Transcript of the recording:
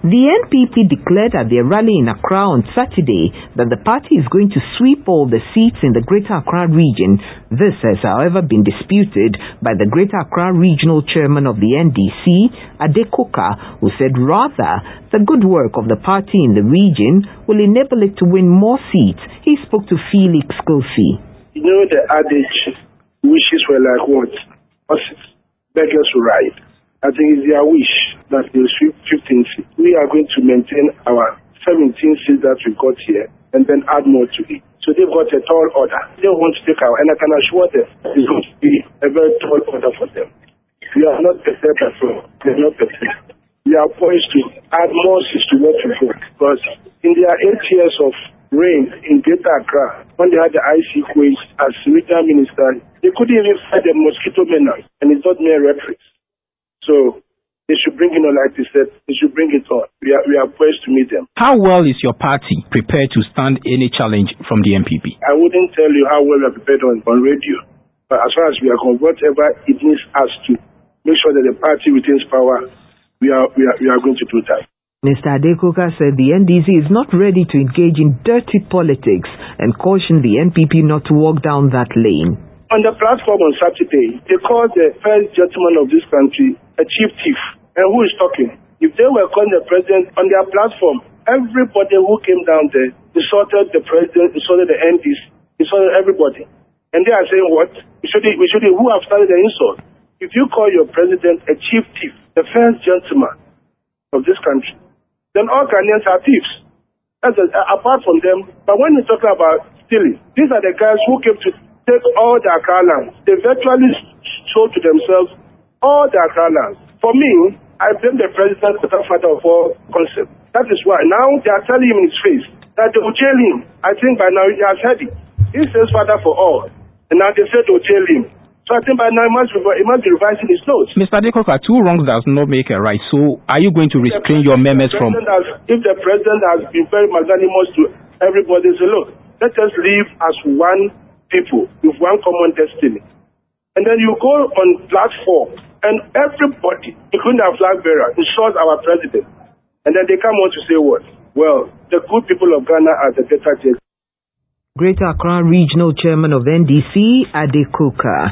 The NPP declared at their rally in Accra on Saturday that the party is going to sweep all the seats in the Greater Accra region. This has, however, been disputed by the Greater Accra Regional Chairman of the NDC, Adekoka, who said rather the good work of the party in the region will enable it to win more seats. He spoke to Felix Kofi. You know the adage, wishes were like what? Horses, beggars who ride. I think it's their wish that they'll sweep 15 seats. We are going to maintain our 17 seats that we got here and then add more to it. So they've got a tall order. They want to take our, and I can assure them it's going to be a very tall order for them. We are not prepared at all. We are not prepared. We are poised to add more seats to what we got. Because in their 8 years of reign in Greater Accra, when they had the IC Quays as regional minister, they couldn't even fight the mosquito menace, and it's not mere rhetoric. So they should bring it on, like they said, they should bring it on. We are poised to meet them. How well is your party prepared to stand any challenge from the NPP? I wouldn't tell you how well we are prepared on radio. But as far as we are concerned, whatever it needs us to make sure that the party retains power, we are going to do that. Mr. Adekoka said the NDC is not ready to engage in dirty politics and cautioned the NPP not to walk down that lane. On the platform on Saturday, they called the first gentleman of this country a chief thief. And who is talking? If they were calling the president on their platform, everybody who came down there insulted the president, insulted the NDC, insulted everybody. And they are saying what? We should who have started the insult? If you call your president a chief thief, the first gentleman of this country, then all Ghanaians are thieves. That's apart from them. But when you're talking about stealing, these are the guys who came to take all the Accra lands. They virtually sold to themselves all the Accra lands. For me, I blame the president for the father of all concept. That is why now they are telling him in his face that they will jail him. I think by now he has heard it. He says father for all. And now they said they will jail him. So I think by now he must be revising his notes. Mr. Adekoka, two wrongs does not make a right. So are you going to restrain your members from... If the president has been very magnanimous to everybody, say, look, let us live as one people with one common destiny. And then you go on platform and everybody, including our flag bearer, insults our president. And then they come on to say what? Well, the good people of Ghana are the better. Greater Accra Regional Chairman of NDC, Adekoka.